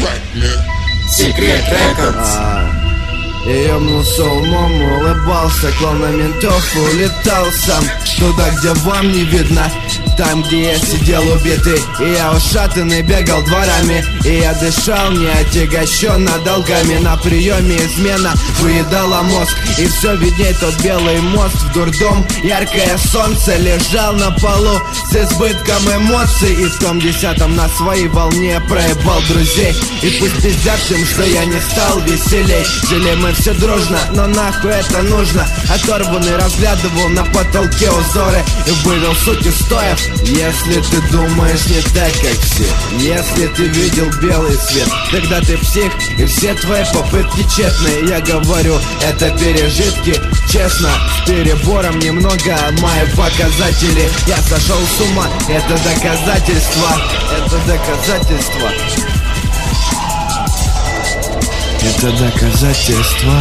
Секрет Рекордс. Я ёбнулся умом, улыбался, клон на ментов улетал сам туда, где вам не видно. Там, где я сидел убитый, и я ушатанный бегал дворами, и я дышал не отягощенно долгами. На приеме измена выедала мозг, и все видней тот белый мост в дурдом. Яркое солнце лежал на полу с избытком эмоций, и в том 10-м на своей волне проебал друзей. И пусть пиздят им, что я не стал веселей. Жили мы все дружно, но нахуй это нужно. Оторванный разглядывал на потолке узоры и вывел суть устоев. Если ты думаешь не так, как все, если ты видел белый свет, тогда ты псих, и все твои попытки тщетные. Я говорю, это пережитки, честно, с перебором немного мои показатели. Я сошел с ума, это доказательство, это доказательство. Это доказательство.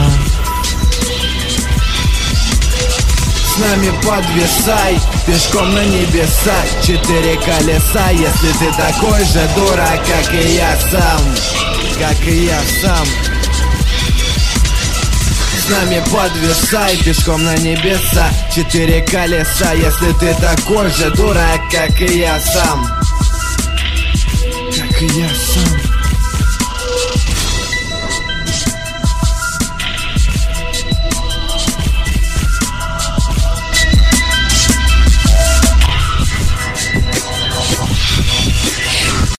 С нами подвисай, пешком на небеса. 4 колеса, если ты такой же дурак, как и я сам. Как и я сам. С нами подвисай, пешком на небеса. 4 колеса, если ты такой же дурак, как и я сам. Как и я сам.